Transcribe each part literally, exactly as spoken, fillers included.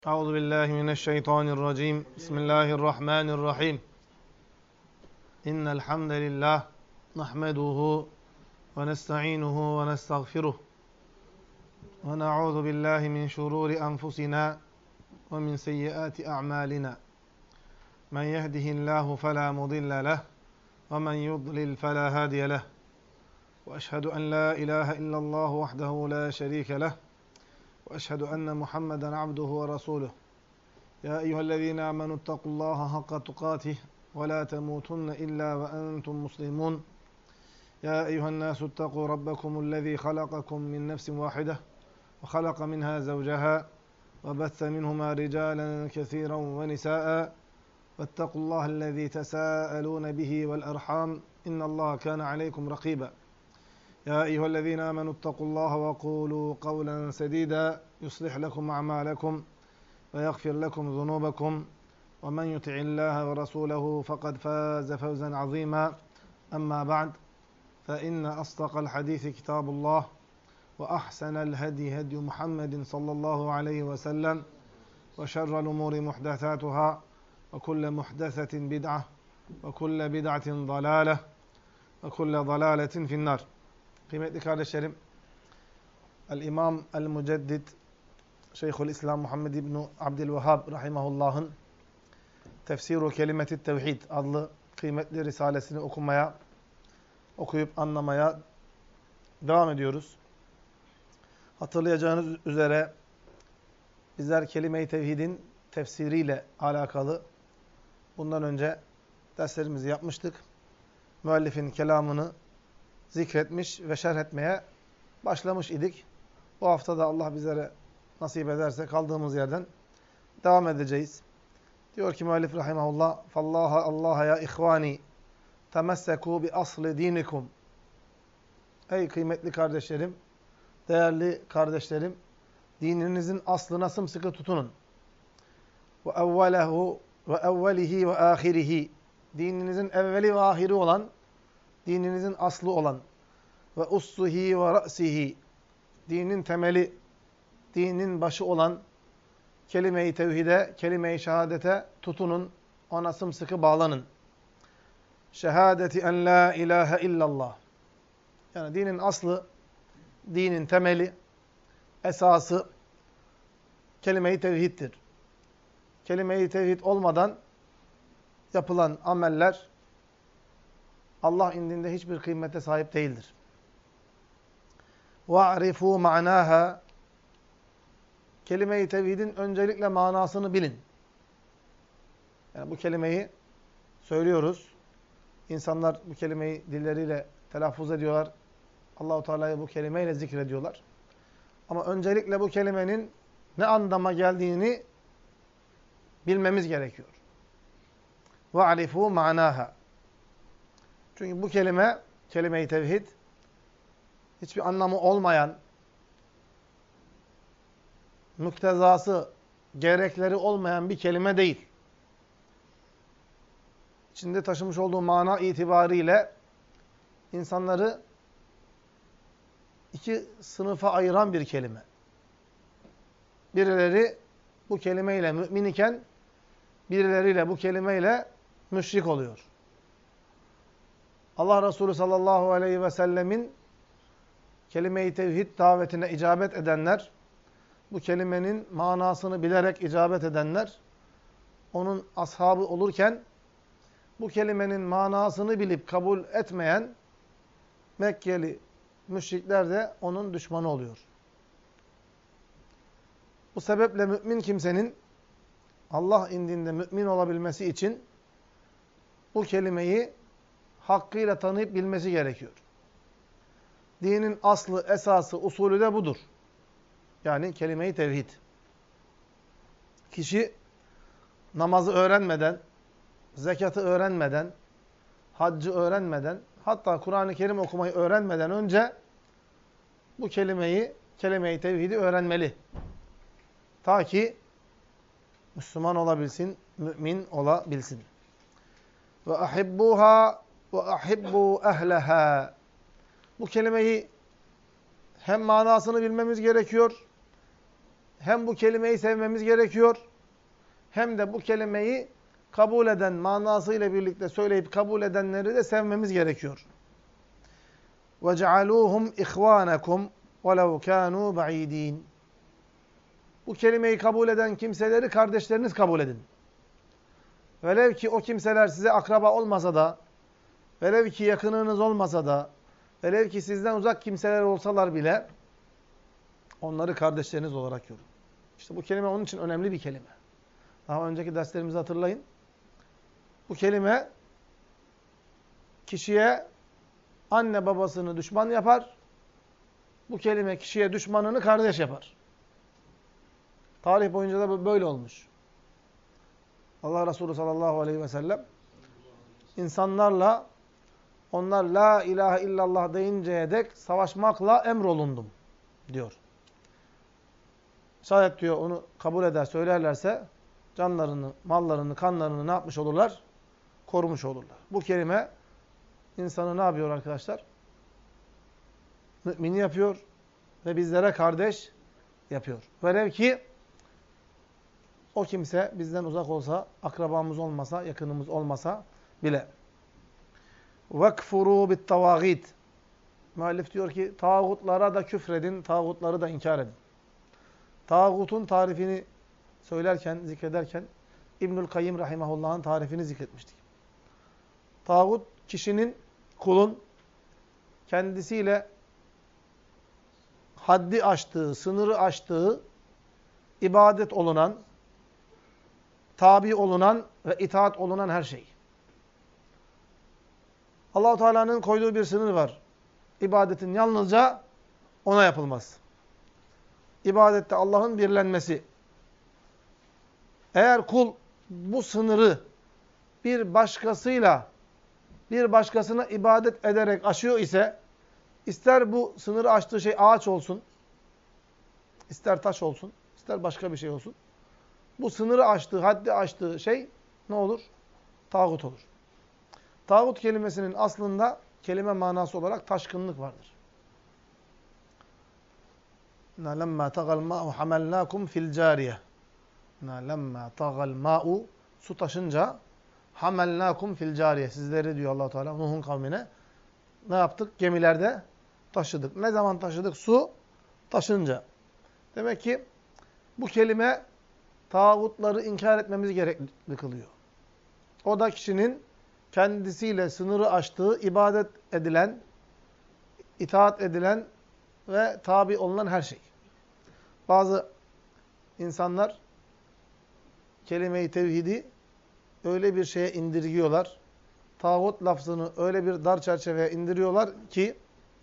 أعوذ بالله من الشيطان الرجيم بسم الله الرحمن الرحيم إن الحمد لله نحمده ونستعينه ونستغفره ونعوذ بالله من شرور أنفسنا ومن سيئات أعمالنا من يهده الله فلا مضل له ومن يضلل فلا هادي له وأشهد أن لا إله إلا الله وحده لا شريك له وأشهد أن محمدا عبده ورسوله يا أيها الذين آمنوا اتقوا الله حق تقاته ولا تموتن إلا وأنتم مسلمون يا أيها الناس اتقوا ربكم الذي خلقكم من نفس واحدة وخلق منها زوجها وبث منهما رجالا كثيرا ونساء واتقوا الله الذي تساءلون به والأرحام إن الله كان عليكم رقيبا يا أيها الذين آمنوا اتقوا الله وقولوا قولا سديدا يصلح لكم أعمالكم ويغفر لكم ذنوبكم ومن يطع الله ورسوله فقد فاز فوزا عظيما أما بعد فإن أصدق الحديث كتاب الله وأحسن الهدي هدي محمد صلى الله عليه وسلم وشر الأمور محدثاتها وكل محدثة بدعة وكل بدعة ضلالة وكل ضلالة في النار. Kıymetli kardeşlerim, El-İmam El-Müceddid Şeyhülislam Muhammed İbni Abdülvehhab Rahimahullah'ın Tefsir-u Kelimeti Tevhid adlı kıymetli risalesini okumaya, okuyup anlamaya devam ediyoruz. Hatırlayacağınız üzere bizler Kelime-i Tevhid'in tefsiriyle alakalı bundan önce derslerimizi yapmıştık. Müellifin kelamını zikretmiş ve şerh etmeye başlamış idik. Bu hafta da Allah bizlere nasip ederse kaldığımız yerden devam edeceğiz. Diyor ki müellif rahimahullah: "Fallaha Allah ya ihvani temesseku bi asli dinikum." Ey kıymetli kardeşlerim, değerli kardeşlerim, dininizin aslına sımsıkı tutunun. Ve evvelehu ve evvelihi ve ahirihi. Dininizin evveli ve ahiri olan, dininizin aslı olan ve ussuhi ve ra'sihi, dinin temeli, dinin başı olan kelime-i tevhide, kelime-i şehadete tutunun, ona sımsıkı bağlanın. Şehadeti en la ilahe illallah. Yani dinin aslı, dinin temeli, esası kelime-i tevhiddir. Kelime-i tevhid olmadan yapılan ameller Allah indinde hiçbir kıymete sahip değildir. وَاَعْرِفُوا مَعْنَاهَا. Kelime-i tevhidin öncelikle manasını bilin. Yani bu kelimeyi söylüyoruz. İnsanlar bu kelimeyi dilleriyle telaffuz ediyorlar. Allah-u Teala'yı bu kelimeyle zikrediyorlar. Ama öncelikle bu kelimenin ne anlama geldiğini bilmemiz gerekiyor. وَاعْرِفُوا مَعْنَاهَا. Çünkü bu kelime, kelime-i tevhid, hiçbir anlamı olmayan, müktezası, gerekleri olmayan bir kelime değil. İçinde taşımış olduğu mana itibariyle insanları iki sınıfa ayıran bir kelime. Birileri bu kelimeyle mümin iken, birileriyle bu kelimeyle müşrik oluyor. Allah Resulü sallallahu aleyhi ve sellemin kelime-i tevhid davetine icabet edenler, bu kelimenin manasını bilerek icabet edenler, onun ashabı olurken, bu kelimenin manasını bilip kabul etmeyen Mekkeli müşrikler de onun düşmanı oluyor. Bu sebeple mümin kimsenin Allah indinde mümin olabilmesi için bu kelimeyi hakkıyla tanıyıp bilmesi gerekiyor. Dinin aslı, esası, usulü de budur. Yani kelime-i tevhid. Kişi namazı öğrenmeden, zekatı öğrenmeden, haccı öğrenmeden, hatta Kur'an-ı Kerim okumayı öğrenmeden önce bu kelimeyi, kelime-i tevhidi öğrenmeli. Ta ki Müslüman olabilsin, mümin olabilsin. Ve ahibbuha ve ahibbu ehleha. Bu kelimeyi hem manasını bilmemiz gerekiyor, hem bu kelimeyi sevmemiz gerekiyor, hem de bu kelimeyi kabul eden, manasıyla birlikte söyleyip kabul edenleri de sevmemiz gerekiyor. وَجَعَلُوهُمْ اِخْوَانَكُمْ وَلَوْ كَانُوا بَعِيد۪ينَ Bu kelimeyi kabul eden kimseleri kardeşleriniz kabul edin. Velev ki o kimseler size akraba olmasa da, velev ki yakınınız olmasa da, velev ki sizden uzak kimseler olsalar bile, onları kardeşleriniz olarak görün. İşte bu kelime onun için önemli bir kelime. Daha önceki derslerimizi hatırlayın. Bu kelime kişiye anne babasını düşman yapar. Bu kelime kişiye düşmanını kardeş yapar. Tarih boyunca da böyle olmuş. Allah Resulü sallallahu aleyhi ve sellem insanlarla onlar la ilahe illallah deyinceye dek savaşmakla emrolundum diyor. Şayet diyor onu kabul eder, söylerlerse canlarını, mallarını, kanlarını ne yapmış olurlar? Korumuş olurlar. Bu kelime insanı ne yapıyor arkadaşlar? Mümini yapıyor ve bizlere kardeş yapıyor. Velev ki o kimse bizden uzak olsa, akrabamız olmasa, yakınımız olmasa bile. وَكْفُرُوا بِالتَّوَاغِيدِ Müellif diyor ki, tağutlara da küfredin, tağutları da inkar edin. Tağutun tarifini söylerken, zikrederken İbnül Kayyim rahimahullah'ın tarifini zikretmiştik. Tağut, kişinin, kulun kendisiyle haddi aştığı, sınırı aştığı, ibadet olunan, tabi olunan ve itaat olunan her şey. Allah-u Teala'nın koyduğu bir sınır var. İbadetin yalnızca ona yapılmaz. İbadette Allah'ın birlenmesi. Eğer kul bu sınırı bir başkasıyla, bir başkasına ibadet ederek aşıyor ise, ister bu sınırı aştığı şey ağaç olsun, ister taş olsun, ister başka bir şey olsun, bu sınırı aştığı, haddi aştığı şey ne olur? Tağut olur. Tağut kelimesinin aslında kelime manası olarak taşkınlık vardır. لَمَّا تَغَى الْمَاءُ حَمَلْنَاكُمْ فِي الْجَارِيَةِ لَمَّا تَغَى الْمَاءُ Su taşınca حَمَلْنَاكُمْ فِي الْجَارِيَةِ Sizleri diyor Allah-u Teala Nuh'un kavmine ne yaptık? Gemilerde taşıdık. Ne zaman taşıdık? Su taşınca. Demek ki bu kelime tağutları inkar etmemiz gerekli kılıyor. O da kişinin kendisiyle sınırı aştığı, ibadet edilen, itaat edilen ve tabi olunan her şey. Bazı insanlar kelime-i tevhidi öyle bir şeye indirgiyorlar. Tağut lafzını öyle bir dar çerçeveye indiriyorlar ki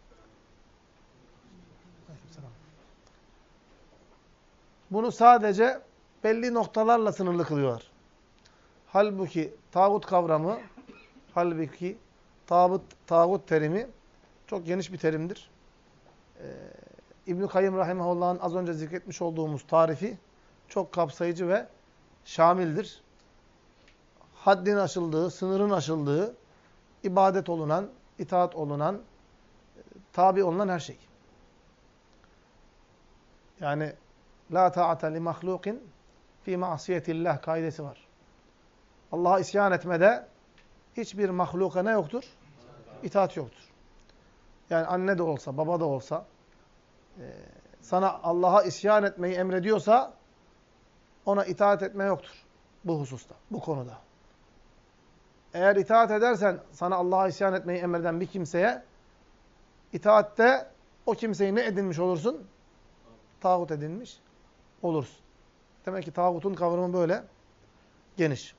bunu sadece belli noktalarla sınırlı kılıyorlar. Halbuki tağut kavramı, halbuki tağut, tağut terimi çok geniş bir terimdir. Ee, İbn-i Kayyım rahimahullah'ın az önce zikretmiş olduğumuz tarifi çok kapsayıcı ve şamildir. Haddin aşıldığı, sınırın aşıldığı, ibadet olunan, itaat olunan, tabi olunan her şey. Yani la ta'ate li mahlukin fi ma'siyetillah kaidesi var. Allah'a isyan etmede hiçbir mahluka ne yoktur? İtaat yoktur. Yani anne de olsa, baba da olsa sana Allah'a isyan etmeyi emrediyorsa ona itaat etme yoktur bu hususta, bu konuda. Eğer itaat edersen sana Allah'a isyan etmeyi emreden bir kimseye itaatte o kimseyi ne edinmiş olursun? Tağut edinmiş olursun. Demek ki tağutun kavramı böyle geniş.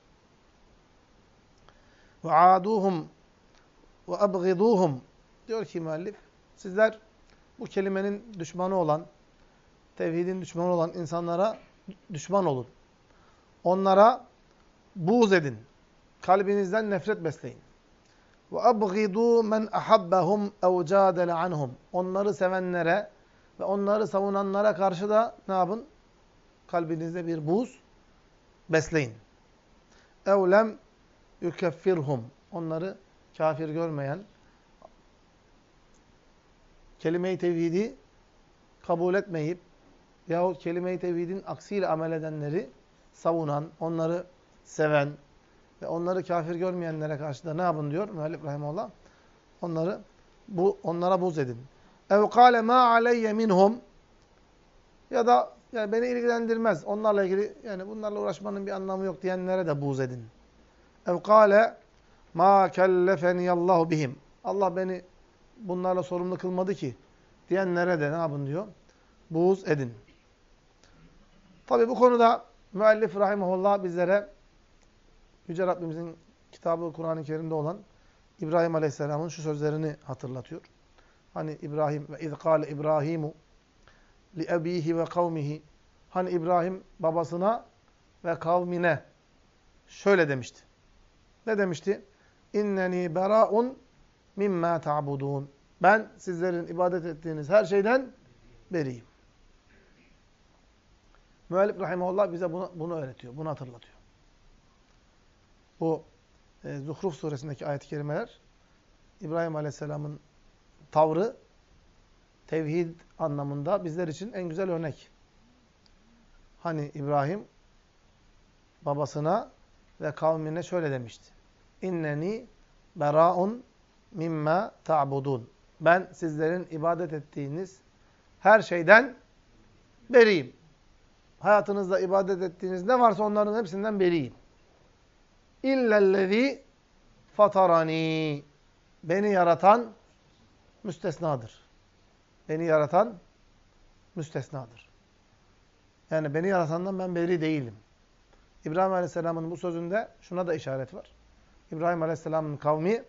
Ve aduhum ve abghiduhum diyor ki müellif, sizler bu kelimenin düşmanı olan, tevhidin düşmanı olan insanlara düşman olun. Onlara buğz edin. Kalbinizden nefret besleyin. Ve abghidu men ahabbahum ev cadele anhum. Onları sevenlere ve onları savunanlara karşı da ne yapın? Kalbinizde bir buğz besleyin. Ev lem yukeffirhum. Onları kafir görmeyen, kelime-i tevhidi kabul etmeyip, yahut kelime-i tevhidin aksiyle amel edenleri savunan, onları seven ve onları kafir görmeyenlere karşı da ne yapın diyor müellif rahimehullah? Onları bu onlara buğz edin. Ev kâle mâ aleyye minhum, ya da yani beni ilgilendirmez. Onlarla ilgili yani bunlarla uğraşmanın bir anlamı yok diyenlere de buğz edin. Ev kâle mâ kellefeniyallahu bihim. Allah beni bunlarla sorumlu kılmadı ki diyenlere de ne yapın diyor? Buğz edin. Tabi bu konuda müellif rahimehullah bizlere Yüce Rabbimizin kitabı Kur'an-ı Kerim'de olan İbrahim Aleyhisselam'ın şu sözlerini hatırlatıyor. Hani İbrahim ve iz kâle İbrahimu li ebihi ve kavmihi. Hani İbrahim babasına ve kavmine şöyle demişti. Ne demişti? İnneni berâun mimmâ ta'budûn. Ben sizlerin ibadet ettiğiniz her şeyden beriyim. Müellif rahimehullah bize bunu, bunu öğretiyor, bunu hatırlatıyor. Bu e, Zuhruf suresindeki ayet-i kerimeler İbrahim Aleyhisselam'ın tavrı tevhid anlamında bizler için en güzel örnek. Hani İbrahim babasına ve kavmine şöyle demişti. İnneni berâun mimmâ ta'budûn. Ben sizlerin ibadet ettiğiniz her şeyden beriyim. Hayatınızda ibadet ettiğiniz ne varsa onların hepsinden beriyim. İllellezî fatarani. Beni yaratan müstesnadır. Beni yaratan müstesnadır. Yani beni yaratandan ben beri değilim. İbrahim Aleyhisselam'ın bu sözünde şuna da işaret var. İbrahim Aleyhisselam'ın kavmi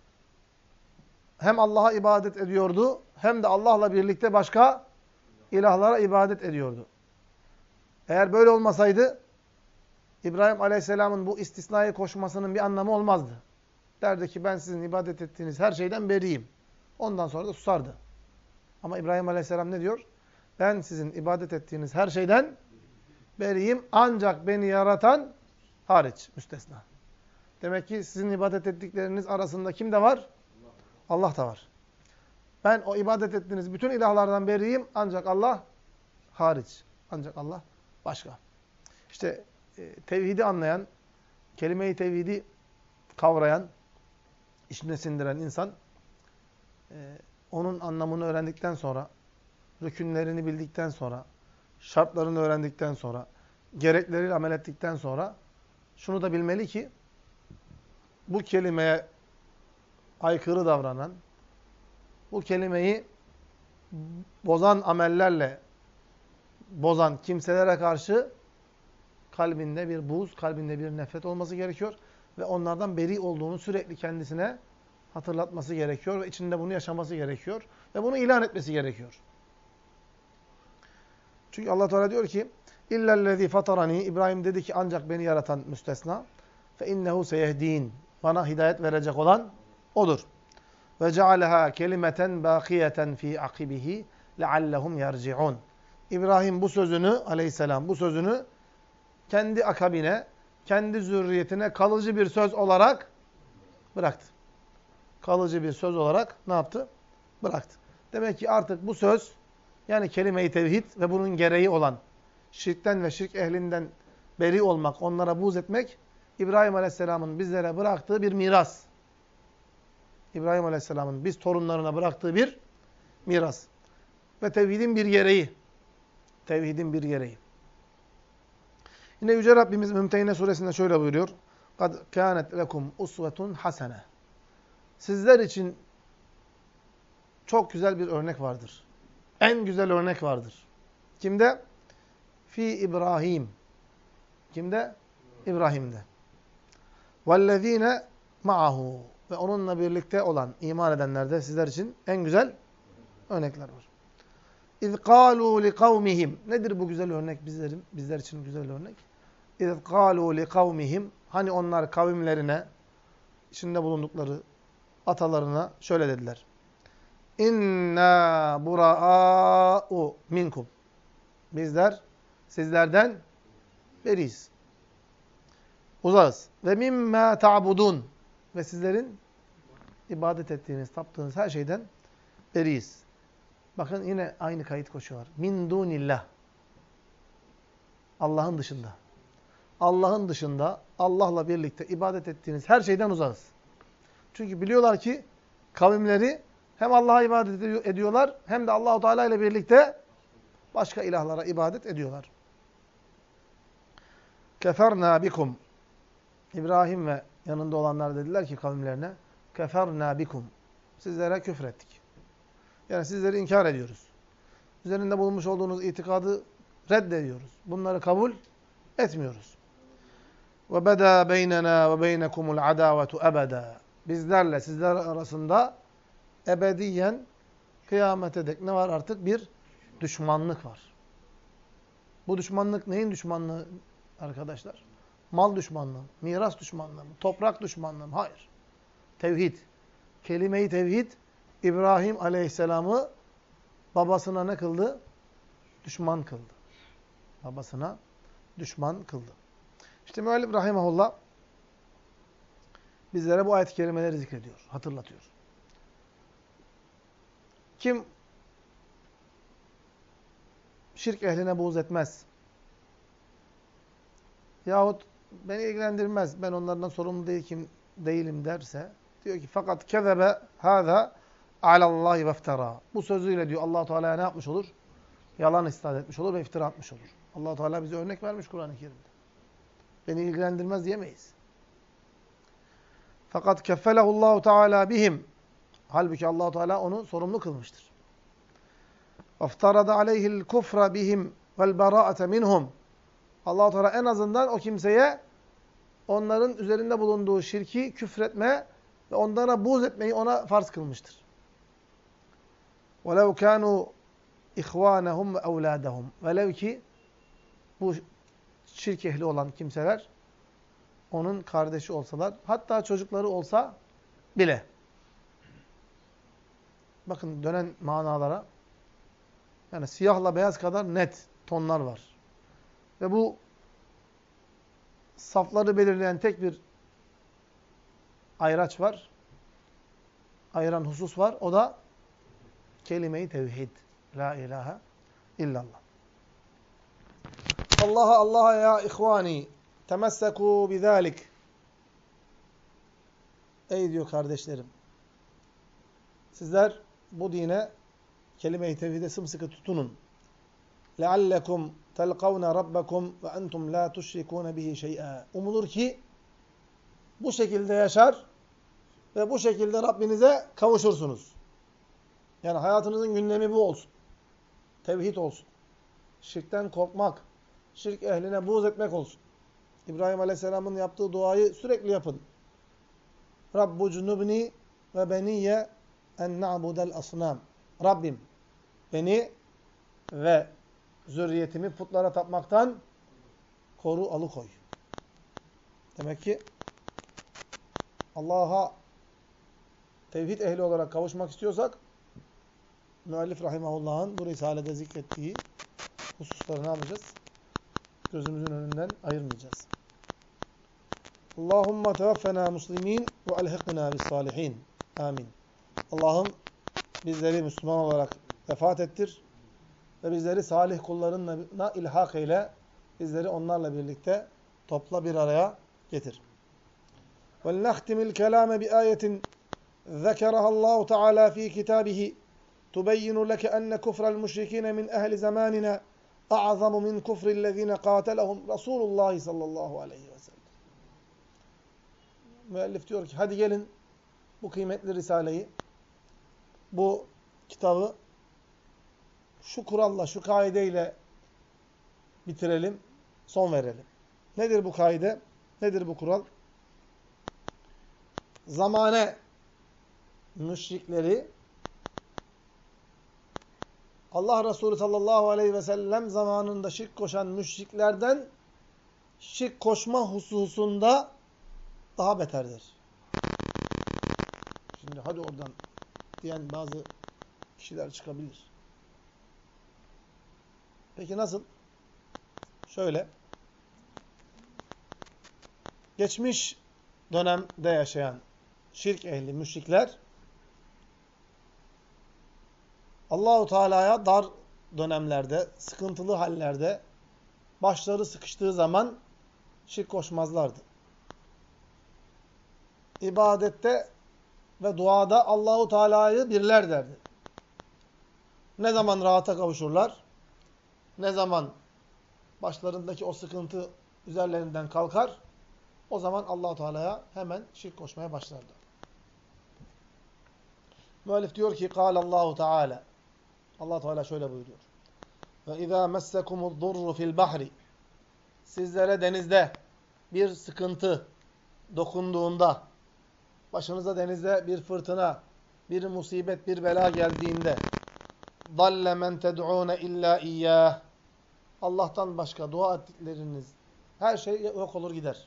hem Allah'a ibadet ediyordu hem de Allah'la birlikte başka ilahlara ibadet ediyordu. Eğer böyle olmasaydı İbrahim Aleyhisselam'ın bu istisnayı koşmasının bir anlamı olmazdı. Derdi ki ben sizin ibadet ettiğiniz her şeyden beriyim. Ondan sonra da susardı. Ama İbrahim Aleyhisselam ne diyor? Ben sizin ibadet ettiğiniz her şeyden beriyim ancak beni yaratan hariç, müstesna. Demek ki sizin ibadet ettikleriniz arasında kim de var? Allah da var. Ben o ibadet ettiğiniz bütün ilahlardan beriyim ancak Allah hariç. Ancak Allah başka. İşte e, tevhidi anlayan, kelime-i tevhidi kavrayan, içine sindiren insan e, onun anlamını öğrendikten sonra, rükünlerini bildikten sonra, şartlarını öğrendikten sonra, gerekleriyle amel ettikten sonra şunu da bilmeli ki bu kelimeye aykırı davranan, bu kelimeyi bozan amellerle bozan kimselere karşı kalbinde bir buğz, kalbinde bir nefret olması gerekiyor ve onlardan beri olduğunu sürekli kendisine hatırlatması gerekiyor ve içinde bunu yaşaması gerekiyor ve bunu ilan etmesi gerekiyor. Çünkü Allah Teala diyor ki: "İllellezî fatarani." İbrahim dedi ki ancak beni yaratan müstesna. "Fe innehu seyehdin." Bana hidayet verecek olan odur. "Ve cealeha kelimeten bâkiyeten fî akibihi leallehum yerci'un." İbrahim bu sözünü aleyhisselam bu sözünü kendi akabine, kendi zürriyetine kalıcı bir söz olarak bıraktı. Kalıcı bir söz olarak ne yaptı? Bıraktı. Demek ki artık bu söz, yani kelime-i tevhid ve bunun gereği olan şirkten ve şirk ehlinden beri olmak, onlara buğz etmek, İbrahim Aleyhisselam'ın bizlere bıraktığı bir miras. İbrahim Aleyhisselam'ın biz torunlarına bıraktığı bir miras. Ve tevhidin bir gereği. Tevhidin bir gereği. Yine Yüce Rabbimiz Mümtehine suresinde şöyle buyuruyor. قَدْ كَانَتْ لَكُمْ اُسْوَةٌ حَسَنَةٌ. Sizler için çok güzel bir örnek vardır. En güzel örnek vardır. Kimde? Fi İbrahim. Kimde? İbrahim'de. وَالَّذ۪ينَ مَعَهُ. Ve onunla birlikte olan, iman edenlerde sizler için en güzel örnekler var. اِذْ قَالُوا لِقَوْمِهِمْ. Nedir bu güzel örnek bizlerin, bizler için güzel örnek? اِذْ قَالُوا لِقَوْمِهِمْ. Hani onlar kavimlerine, içinde bulundukları atalarına şöyle dediler. İnna bura'u minkum. Bizler sizlerden beriyiz. Uzağız. Ve mimma ta'budun. Ve sizlerin ibadet ettiğiniz, taptığınız her şeyden beriyiz. Bakın yine aynı kayıt koşuyorlar. Min dunillah. Allah'ın dışında. Allah'ın dışında, Allah'la birlikte ibadet ettiğiniz her şeyden uzağız. Çünkü biliyorlar ki kavimleri hem Allah'a ibadet ediyorlar hem de Allah-u Teala ile birlikte başka ilahlara ibadet ediyorlar. Keferna bikum. İbrahim ve yanında olanlar dediler ki kavimlerine, keferna bikum. Sizlere küfrettik. Yani sizleri inkar ediyoruz. Üzerinde bulunmuş olduğunuz itikadı reddediyoruz. Bunları kabul etmiyoruz. Ve beda beynena ve beynekumul adavetu ebeda. Bizlerle sizler arasında ebediyen kıyamete dek ne var artık? Bir düşmanlık var. Bu düşmanlık neyin düşmanlığı arkadaşlar? Mal düşmanlığı, miras düşmanlığı, toprak düşmanlığı. Hayır. Tevhid. Kelime-i tevhid İbrahim Aleyhisselam'ı babasına ne kıldı? Düşman kıldı. Babasına düşman kıldı. İşte müellif rahimahullah bizlere bu ayet-i kerimeleri zikrediyor, hatırlatıyor. Kim şirk ehline buğz etmez yahut beni ilgilendirmez, ben onlardan sorumlu değilim, değilim derse, diyor ki fakat kezebe hâzâ alallâhi veftera. Bu sözüyle diyor Allah-u Teala'ya ne yapmış olur? Yalan isnat etmiş olur ve iftira atmış olur. Allah-u Teala bize örnek vermiş Kur'an-ı Kerim'de. Beni ilgilendirmez diyemeyiz. Fakat keffelehullahu Teala bihim. Halbuki Allah-u Teala onu sorumlu kılmıştır. Aftarada aleyhil kufra bihim vel bera'ate minhum. Allah-u Teala en azından o kimseye onların üzerinde bulunduğu şirki küfretme ve onlara buğz etmeyi ona farz kılmıştır. وَلَوْ كَانُوا اِخْوَانَهُمْ وَاَوْلَادَهُمْ Velev ki bu şirk ehli olan kimseler onun kardeşi olsalar, hatta çocukları olsa bile. Bakın dönen manalara, yani siyahla beyaz kadar net tonlar var. Ve bu safları belirleyen tek bir ayraç var. Ayıran husus var. O da kelime-i tevhid. La ilahe illallah. Allah'a Allah'a ya ihvani temessekû bizâlik. Ey diyor kardeşlerim. Sizler bu dine, kelime-i tevhide sımsıkı tutunun. لَعَلَّكُمْ تَلْقَوْنَ رَبَّكُمْ وَاَنْتُمْ لَا تُشْرِكُونَ بِهِ شَيْئًا. Umulur ki bu şekilde yaşar ve bu şekilde Rabbinize kavuşursunuz. Yani hayatınızın gündemi bu olsun. Tevhid olsun. Şirkten korkmak, şirk ehline buğz etmek olsun. İbrahim Aleyhisselam'ın yaptığı duayı sürekli yapın. Rabbu cunubni ve beniyye en na'budel asnam. Rabbim beni ve zürriyetimi putlara tapmaktan koru, alıkoy. Demek ki Allah'a tevhid ehli olarak kavuşmak istiyorsak müellif rahimahullah'ın bu risalede zikrettiği hususları ne yapacağız? Gözümüzün önünden ayırmayacağız. Allahümme tevaffena muslimin ve elhiqna bis salihin. Amin. Allah'ım bizleri Müslüman olarak vefat ettir ve bizleri salih kullarınla ilhak eyle. Bizleri onlarla birlikte topla bir araya getir. Ve nahtimil kelame bi ayetin zekerahallahu teala fi kitabihi tubeyyinu leke enne kufrel müşrikine min ehli zamanina a'zamu min kufrillezine qatelehum Resulullah sallallahu aleyhi ve sellem. Müellif diyor ki hadi gelin bu kıymetli risaleyi, bu kitabı şu kuralla, şu kaideyle bitirelim, son verelim. Nedir bu kaide? Nedir bu kural? Zamane müşrikleri Allah Resulü sallallahu aleyhi ve sellem zamanında şirk koşan müşriklerden şirk koşma hususunda daha beterdir. Şimdi hadi oradan diyen bazı kişiler çıkabilir. Peki nasıl? Şöyle. Geçmiş dönemde yaşayan şirk ehli müşrikler Allahu Teala'ya dar dönemlerde, sıkıntılı hallerde başları sıkıştığı zaman şirk koşmazlardı. İbadette ve duada Allahu Teala'yı birler derdi. Ne zaman rahata kavuşurlar, ne zaman başlarındaki o sıkıntı üzerlerinden kalkar, o zaman Allahu Teala'ya hemen şirk koşmaya başlardı. Müellif diyor ki: "Kâlallahu Teala." Allah Teala şöyle buyuruyor: "Ve izâ messekumu'd-durru fil bahri." Sizlere denizde bir sıkıntı dokunduğunda, başınıza denizde bir fırtına, bir musibet, bir bela geldiğinde, dalle men ted'ûne illâ iyyâh. Allah'tan başka dua ettikleriniz her şey yok olur gider.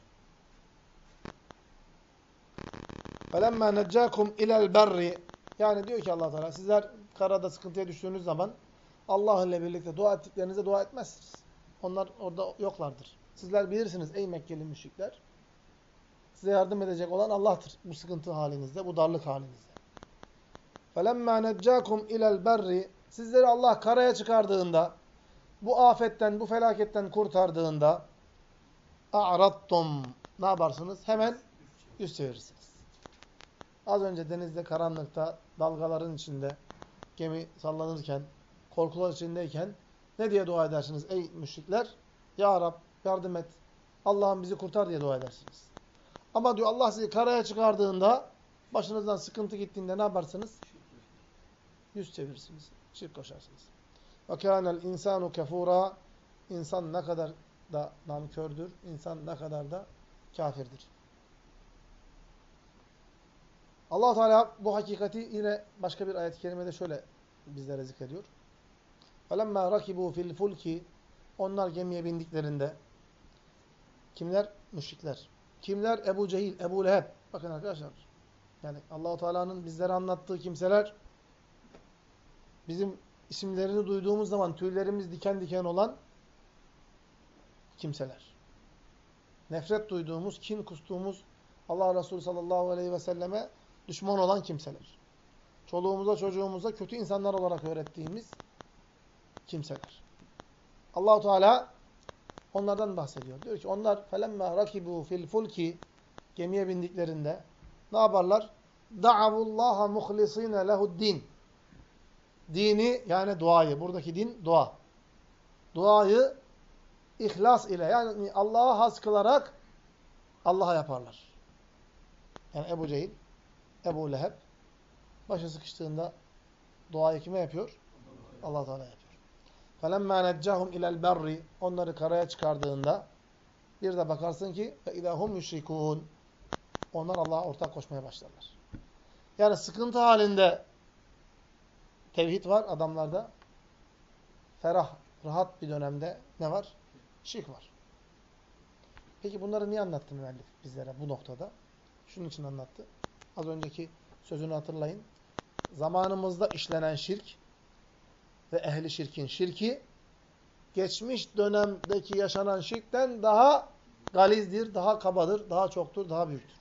فَلَمَّا نَجَّاكُمْ اِلَى الْبَرِّ. Yani diyor ki Allah Teala, sizler karada sıkıntıya düştüğünüz zaman Allah ile birlikte dua ettiklerinize dua etmezsiniz. Onlar orada yoklardır. Sizler bilirsiniz ey Mekkeli müşrikler. Size yardım edecek olan Allah'tır bu sıkıntı halinizde, bu darlık halinizde. فَلَمَّا نَجَّاكُمْ اِلَى الْبَرِّ. Sizleri Allah karaya çıkardığında, bu afetten, bu felaketten kurtardığında اَعْرَضْتُمْ. Ne yaparsınız? Hemen yüz çevirirsiniz. Az önce denizde, karanlıkta, dalgaların içinde, gemi sallanırken, korkular içindeyken ne diye dua edersiniz ey müşrikler? Ya Rab yardım et, Allah'ım bizi kurtar diye dua edersiniz. Ama diyor Allah sizi karaya çıkardığında, başınızdan sıkıntı gittiğinde ne yaparsınız? Yüz çevirirsiniz, şirk koşarsınız. وَكَانَ الْاِنْسَانُ كَفُورًا. İnsan ne kadar da nankördür, insan ne kadar da kafirdir. Allah Teala bu hakikati yine başka bir ayet-i kerimede şöyle bizlere zikrediyor. فَلَمَّا رَكِبُوا فِي الْفُلْكِ. Onlar gemiye bindiklerinde, kimler? Müşrikler. Kimler? Ebu Cehil, Ebu Leheb. Bakın arkadaşlar, yani Allah Teala'nın bizlere anlattığı kimseler, bizim isimlerini duyduğumuz zaman tüylerimiz diken diken olan kimseler. Nefret duyduğumuz, kin kustuğumuz, Allah Resulü sallallahu aleyhi ve selleme düşman olan kimseler. Çoluğumuza, çocuğumuza kötü insanlar olarak öğrettiğimiz kimseler. Allah Teala onlardan bahsediyor. Diyor ki onlar felemma rakibu fil fulki, gemiye bindiklerinde ne yaparlar? Da'avullaha muhlisine lehu'd-din. Dini yani duayı, buradaki din dua. Duayı ihlas ile, yani Allah'a has kılarak Allah'a yaparlar. Yani Ebu Cehil, Ebu Leheb başı sıkıştığında duayı kime yapıyor? Allah Teala yapıyor. فَلَمَّا نَجَّهُمْ اِلَى الْبَرِّ. Onları karaya çıkardığında bir de bakarsın ki فَاِذَا هُمْ يُشْرِكُونَ. Onlar Allah'a ortak koşmaya başlarlar. Yani sıkıntı halinde tevhid var adamlarda. Ferah, rahat bir dönemde ne var? Şirk var. Peki bunları niye anlattı müellif bizlere bu noktada? Şunun için anlattı. Az önceki sözünü hatırlayın. Zamanımızda işlenen şirk ve ehli şirkin şirki geçmiş dönemdeki yaşanan şirkten daha galizdir, daha kabadır, daha çoktur, daha büyüktür.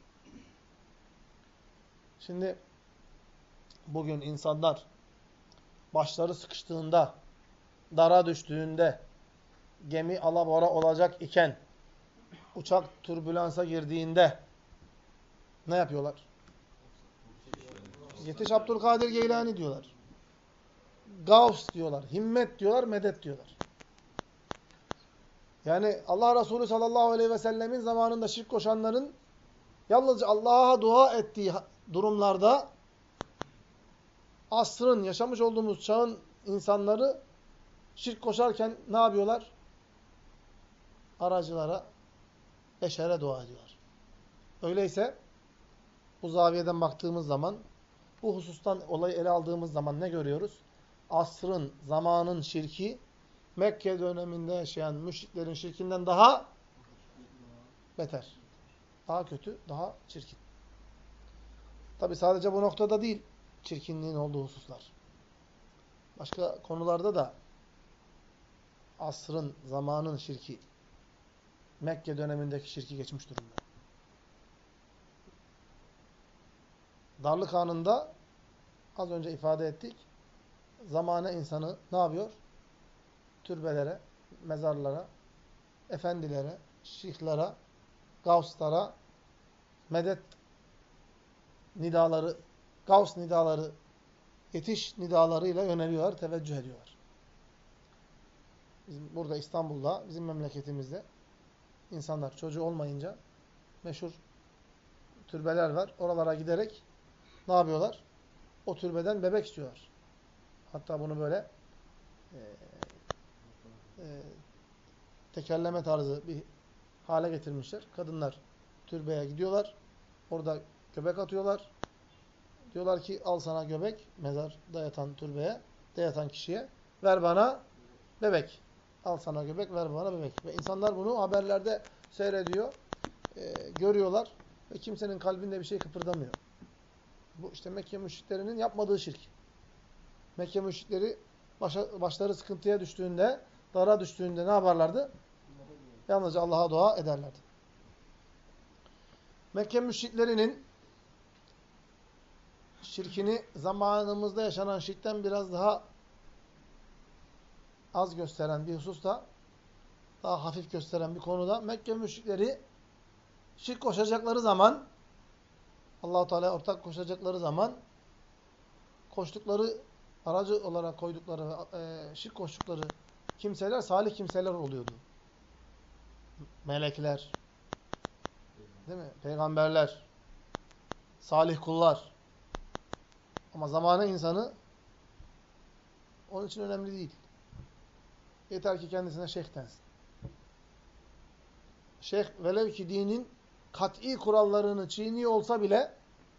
Şimdi bugün insanlar başları sıkıştığında, dara düştüğünde, gemi alabora olacak iken, uçak türbülansa girdiğinde ne yapıyorlar? Yetiş Abdülkadir Geylani diyorlar. Gavs diyorlar, himmet diyorlar, medet diyorlar. Yani Allah Resulü sallallahu aleyhi ve sellemin zamanında şirk koşanların yalnızca Allah'a dua ettiği durumlarda asrın, yaşamış olduğumuz çağın insanları şirk koşarken ne yapıyorlar? Aracılara, beşere dua ediyorlar. Öyleyse bu zaviyeden baktığımız zaman, bu husustan olayı ele aldığımız zaman ne görüyoruz? Asrın, zamanın şirki Mekke döneminde yaşayan müşriklerin şirkinden daha beter. Daha kötü, daha çirkin. Tabi sadece bu noktada değil çirkinliğin olduğu hususlar. Başka konularda da asrın, zamanın şirki Mekke dönemindeki şirki geçmiş durumda. Darlık anında az önce ifade ettik. Zamane insanı ne yapıyor? Türbelere, mezarlara, efendilere, şeyhlere, gavslara medet nidaları, gavs nidaları, yetiş nidalarıyla yöneliyorlar, teveccüh ediyorlar. Bizim burada İstanbul'da, bizim memleketimizde insanlar çocuğu olmayınca meşhur türbeler var. Oralara giderek ne yapıyorlar? O türbeden bebek istiyorlar. Hatta bunu böyle e, e, tekerleme tarzı bir hale getirmişler. Kadınlar türbeye gidiyorlar. Orada göbek atıyorlar. Diyorlar ki al sana göbek, mezarda yatan türbeye, de yatan kişiye. Ver bana bebek. Al sana göbek, ver bana bebek. Ve insanlar bunu haberlerde seyrediyor, e, görüyorlar ve kimsenin kalbinde bir şey kıpırdamıyor. Bu işte Mekke müşriklerinin yapmadığı şirk. Mekke müşrikleri başa, başları sıkıntıya düştüğünde, dara düştüğünde ne yaparlardı? Yalnızca Allah'a dua ederlerdi. Mekke müşriklerinin şirkini zamanımızda yaşanan şirkten biraz daha az gösteren bir hususta, daha hafif gösteren bir konuda Mekke müşrikleri şirk koşacakları zaman, Allah-u Teala'ya ortak koşacakları zaman koştukları, aracı olarak koydukları, e, şirk koştukları kimseler salih kimseler oluyordu. Melekler, değil mi? Peygamberler, salih kullar. Ama zamanı insanı onun için önemli değil. Yeter ki kendisine şeyh densin. Şeyh velev ki dinin kat'i kurallarını çiğniyor olsa bile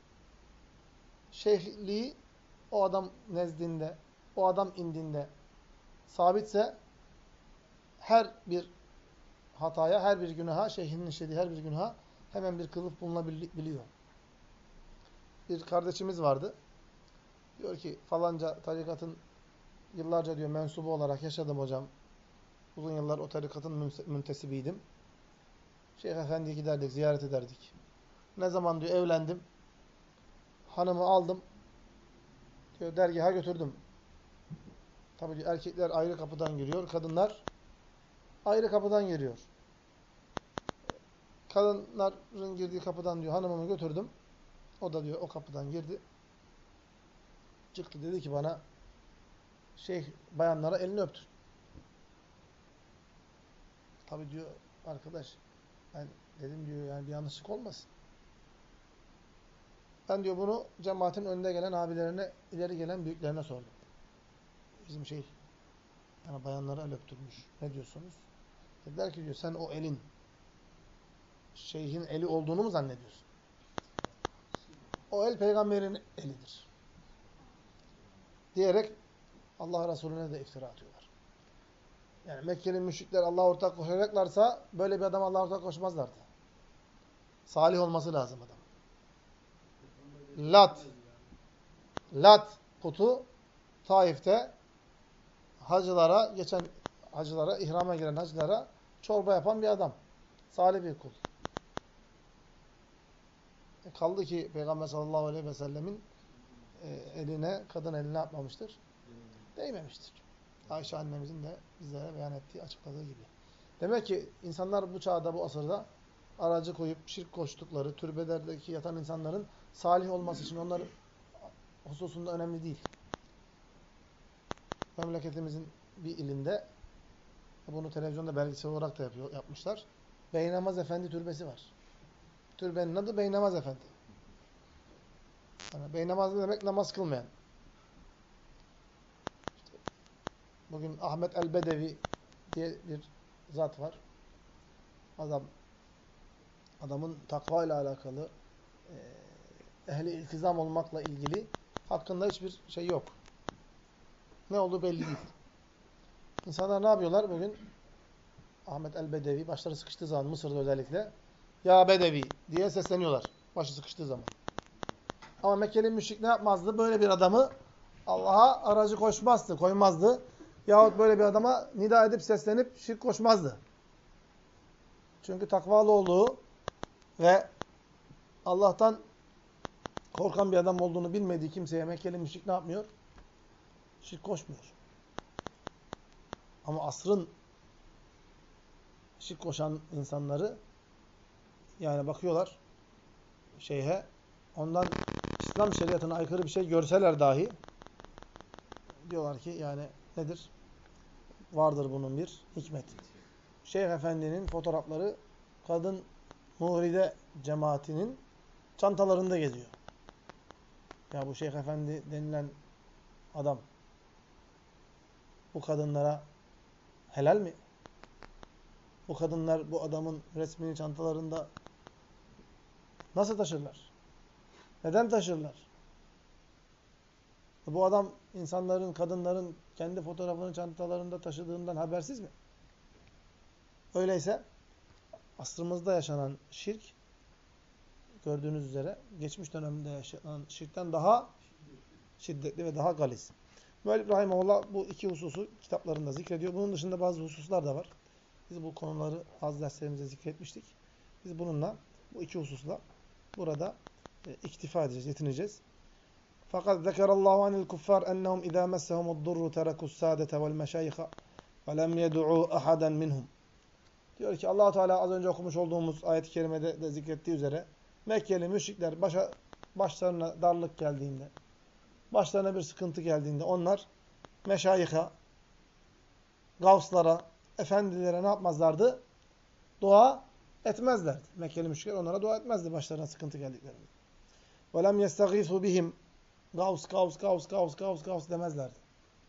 şeyhliği o adam nezdinde, o adam indinde sabitse her bir hataya, her bir günaha, şeyhinin işlediği her bir günaha hemen bir kılıf bulunabiliyor. Bir kardeşimiz vardı. Diyor ki falanca tarikatın yıllarca diyor mensubu olarak yaşadım hocam. Uzun yıllar o tarikatın müntesibiydim. Şeyh Efendi'ye giderdik, ziyaret ederdik. Ne zaman diyor evlendim, hanımı aldım, diyor dergaha götürdüm. Tabii diyor, erkekler ayrı kapıdan giriyor, kadınlar ayrı kapıdan giriyor. Kadınların girdiği kapıdan diyor hanımımı götürdüm. O da diyor o kapıdan girdi. Çıktı dedi ki bana şeyh bayanlara elini öptür. Tabii diyor arkadaş ben dedim diyor yani bir yanlışlık olmasın. Ben diyor bunu cemaatin önde gelen abilerine, ileri gelen büyüklerine sordum. Bizim şey yani bayanlara el öptürmüş. Ne diyorsunuz? Dediler ki diyor sen o elin şeyhin eli olduğunu mu zannediyorsun? O el peygamberin elidir. Diyerek Allah Resulüne de iftira atıyorlar. Yani Mekke'nin müşrikler Allah'a ortak koşacaklarsa böyle bir adam Allah'a ortak koşmazlardı. Salih olması lazım adam. Lat Lat putu Taif'te hacılara, geçen hacılara, ihrama giren hacılara çorba yapan bir adam. Salih bir kul. E kaldı ki Peygamber sallallahu aleyhi ve sellemin e, eline, kadın eline yapmamıştır. Değmemiştir. Ayşe annemizin de bizlere beyan ettiği, açıkladığı gibi. Demek ki insanlar bu çağda, bu asırda aracı koyup şirk koştukları, türbelerdeki yatan insanların salih olması için onların hususunda önemli değil. Memleketimizin bir ilinde, bunu televizyonda belgesel olarak da yapıyor, yapmışlar. Beynamaz Efendi türbesi var. Türbenin adı Beynamaz Efendi. Yani Beynamaz demek namaz kılmayan. İşte bugün Ahmet el-Bedevi diye bir zat var. Adam adamın takva ile alakalı, ehli iltizam olmakla ilgili hakkında hiçbir şey yok. Ne olduğu belli değil. İnsanlar ne yapıyorlar bugün? Ahmet el-Bedevi başları sıkıştığı zaman Mısır'da özellikle ya Bedevi diye sesleniyorlar. Başı sıkıştığı zaman. Ama Mekkeli müşrik ne yapmazdı? Böyle bir adamı Allah'a aracı koşmazdı, koymazdı. Yahut böyle bir adama nida edip seslenip şirk koşmazdı. Çünkü takvalı olduğu ve Allah'tan korkan bir adam olduğunu bilmediği kimseye Mekkeli müşrik ne yapmıyor? Şirk koşmuyor. Ama asrın şirk koşan insanları, yani bakıyorlar şeyhe, ondan İslam şeriatına aykırı bir şey görseler dahi diyorlar ki yani nedir? Vardır bunun bir hikmeti. Şeyh Efendi'nin fotoğrafları kadın muhride cemaatinin çantalarında geziyor. Ya bu Şeyh Efendi denilen adam bu kadınlara helal mi? Bu kadınlar bu adamın resmini çantalarında nasıl taşırlar? Neden taşırlar? Bu adam insanların, kadınların kendi fotoğrafını çantalarında taşıdığından habersiz mi? Öyleyse asrımızda yaşanan şirk, gördüğünüz üzere geçmiş dönemde yaşanan şirkten daha şiddetli ve daha galis. Müellif rahimehullah bu iki hususu kitaplarında zikrediyor. Bunun dışında bazı hususlar da var. Biz bu konuları bazı derslerimizde zikretmiştik. Biz bununla, bu iki hususla burada e, iktifa edeceğiz, yetineceğiz. Fakat zekerallahu anil kuffar ennehum izâ messehumu'd-durru tereku's-sâdete ve'l-meşâyiha ve lem yed'û ahaden minhum. Diyor ki Allah Teala az önce okumuş olduğumuz ayet-i kerimede de zikrettiği üzere Mekkeli müşrikler başa, başlarına darlık geldiğinde, başlarına bir sıkıntı geldiğinde onlar meşayiha, gavslara, efendilere ne yapmazlardı? Dua etmezlerdi. Mekkeli müşrikler onlara dua etmezdi başlarına sıkıntı geldiklerinde. وَلَمْ يَسْتَغِيثُوا بِهِمْ Gavs, gavs, gavs, gavs, gavs, gavs demezlerdi.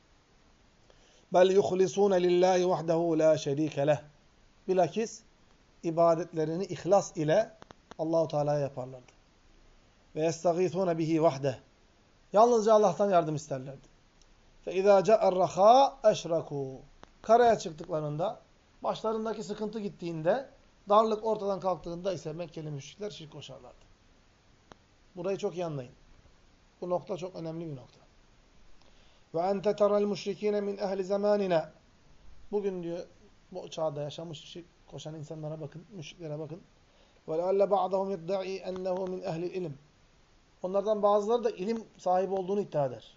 بَلْ يُخْلِصُونَ لِلّٰهِ وَحْدَهُ لَا شَر۪يكَ لَهِ Bilakis ibadetlerini ihlas ile Allahu Teala'ya yaparlardı. Ve yestagîthûne bihi vahde. Yalnızca Allah'tan yardım isterlerdi. Fe izâ ca'er-rahâ eşrekû. Karaya çıktıklarında, başlarındaki sıkıntı gittiğinde, darlık ortadan kalktığında ise Mekkeli müşrikler şirk koşarlardı. Burayı çok iyi anlayın. Bu nokta çok önemli bir nokta. Ve ente tera'l müşrikîne min ehli zamanina. Bugün diyor bu çağda yaşamış şirk koşan insanlara bakın, müşriklere bakın. Ve lealle ba'dahum yedda'i ennehu min ehli ilim. Onlardan bazıları da ilim sahibi olduğunu iddia eder.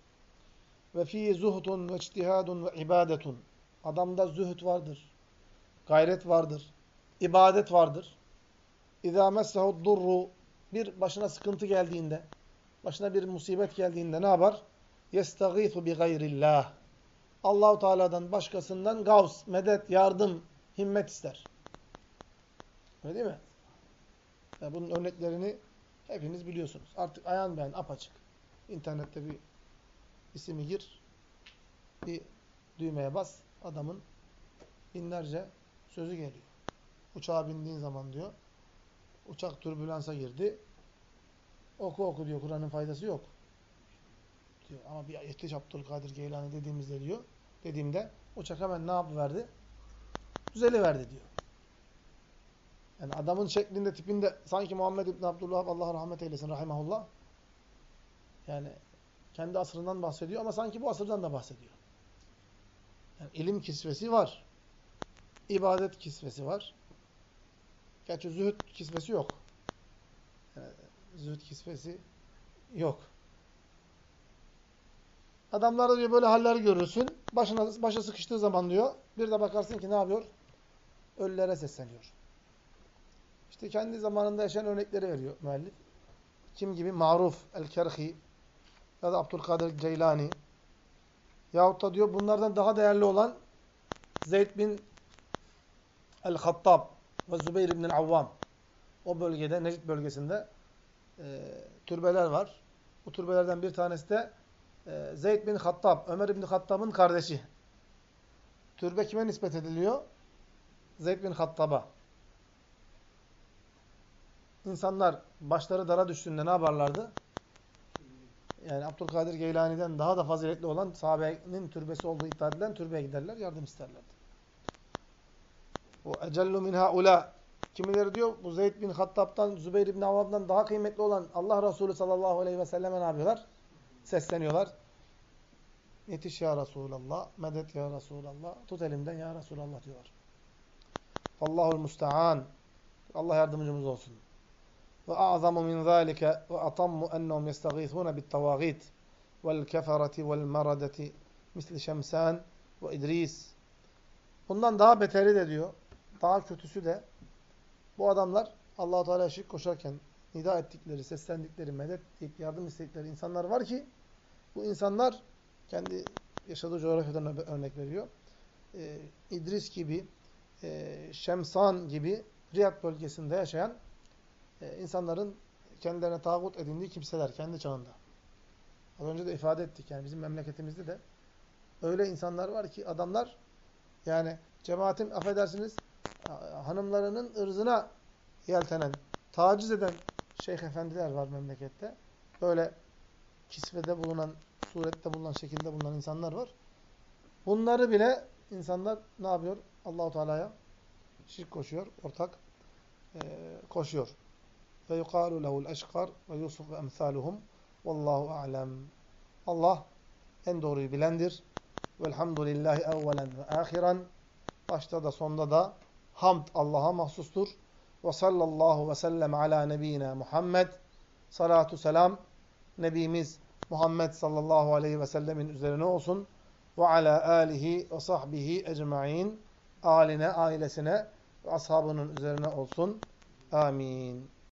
Ve fî zuhdun ve ictihadun ve ibadetun. Adamda zühd vardır, gayret vardır, ibadet vardır. İzâ messehu'd-durru bir başına sıkıntı geldiğinde, başına bir musibet geldiğinde ne yapar? Yestagîthu bi gayrillah. Allah-u Teala'dan başkasından gavs, medet, yardım, himmet ister. Öyle değil mi? Yani bunun örneklerini hepiniz biliyorsunuz. Artık ayan beyan apaçık. İnternette bir ismi gir, bir düğmeye bas, adamın binlerce sözü geliyor. Uçağa bindiğin zaman diyor, uçak türbülansa girdi, oku oku diyor, Kur'an'ın faydası yok diyor. Ama bir Yetiş Abdülkadir Geylani dediğimizde diyor, dediğimde uçak hemen ne yapıverdi? Düzeliverdi diyor. Yani adamın şeklinde, tipinde sanki Muhammed İbni Abdülvahhab Allah rahmet eylesin rahimahullah. Yani kendi asrından bahsediyor ama sanki bu asırdan da bahsediyor. Yani ilim kisvesi var. İbadet kisvesi var. Gerçi zühd kisvesi yok. Yani zühd kisvesi yok. Adamlarda diyor böyle haller görürsün. Başına, başa sıkıştığı zaman diyor, bir de bakarsın ki ne yapıyor? Ölülere sesleniyor. İşte kendi zamanında yaşayan örnekleri veriyor müellif. Kim gibi? Ma'ruf el-Kerhi ya da Abdülkadir Ceylani. Yahut da diyor bunlardan daha değerli olan Zeyd bin el-Hattab ve Zübeyir ibn el-Avvam. O bölgede, Necd bölgesinde e, türbeler var. Bu türbelerden bir tanesi de e, Zeyd bin Hattab, Ömer ibn Hattab'ın kardeşi. Türbe kime nispet ediliyor? Zeyd bin Hattab'a. İnsanlar başları dara düştüğünde ne yaparlardı? Yani Abdülkadir Geylani'den daha da faziletli olan sahabenin türbesi olduğu iddia edilen türbeye giderler, yardım isterlerdi. O ecellu min haula. Kimileri diyor bu Zeyd bin Hattab'tan, Zübeyir bin Avvam'dan daha kıymetli olan Allah Resulü sallallahu aleyhi ve selleme ne yapıyorlar? Sesleniyorlar. Yetiş ya Resulallah, medet ya Resulallah, tut elimden ya Resulallah diyorlar. Allahul musta'an. Allah yardımcımız olsun. Ve a'zamu min zâlike ve atammu ennehum yestagîthûne bit-tavâgît vel-kefereti vel-maradeti misli Şemsân ve İdris. Bundan daha beteri de diyor, daha kötüsü de bu adamlar Allah-u Teala'ya şirk koşarken nida ettikleri, seslendikleri, medet deyip yardım istedikleri insanlar var ki bu insanlar kendi yaşadığı coğrafyadan örnek veriyor. Ee, İdris gibi, e, Şemsan gibi Riyad bölgesinde yaşayan e, insanların kendilerine tağut edindiği kimseler kendi çağında. Az önce de ifade ettik yani bizim memleketimizde de öyle insanlar var ki adamlar yani cemaatin affedersiniz hanımlarının ırzına yeltenen, taciz eden şeyh efendiler var memlekette. Böyle kisvede bulunan, surette bulunan, şekilde bulunan insanlar var. Bunları bile insanlar ne yapıyor? Allah-u Teala'ya şirk koşuyor, ortak e, koşuyor. Ve yuqalu lehul eşkar ve Yusuf ve emsaluhum vallahu a'lem. Allah en doğruyu bilendir. Velhamdülillahi evvelen ve ahiren. Başta da sonda da hamd Allah'a mahsustur. Ve sallallahu ve sellem ala nebiyyina Muhammed. Salatu selam Nebimiz Muhammed sallallahu aleyhi ve sellemin üzerine olsun. Ve ala alihi ve sahbihi ecma'in. Aline, ailesine ve ashabının üzerine olsun. Amin.